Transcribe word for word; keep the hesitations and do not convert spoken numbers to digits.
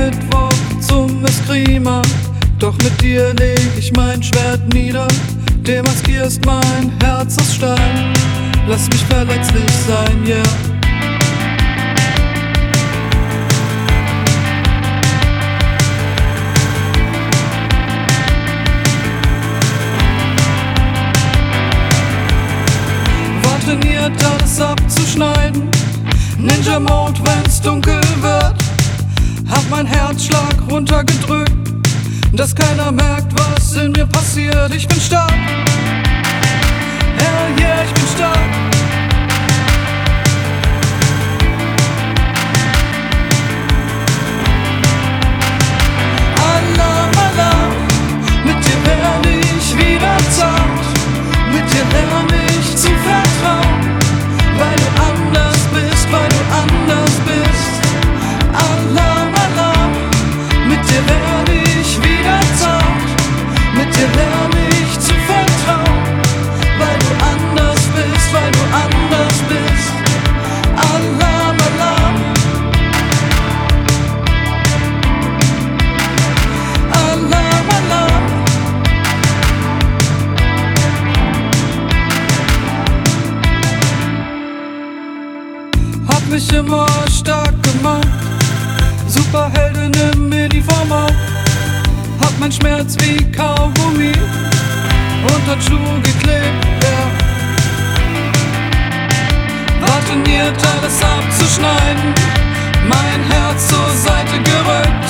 Mittwoch zum Eskrima, doch mit dir leg ich mein Schwert nieder. Demaskierst mein Herz aus Stein, lass mich verletzlich sein, yeah. War trainiert, alles abzuschneiden, Ninja Mode, wenn's dunkel wird. Hab mein Herzschlag runtergedrückt, dass keiner merkt, was in mir passiert. Ich bin stark, hell yeah, ich bin stark. Alarm, Alarm, mit dir werd ich wieder zart. Mit dir lerne ich zu vertrauen, weil du anders bist, weil du anders bist. Alarm, Alarm, mit dir werd ich wieder zart. Mit dir lerne ich zu vertrauen, weil du anders bist, weil du anders bist. Alarm, Alarm. Alarm, Alarm. Hab mich immer stark gemacht, Superheldin im Mini-Format. Hab mein Schmerz wie Kaugummi unter Schuh geklebt, ja. War trainiert, alles abzuschneiden, mein Herz zur Seite gerückt.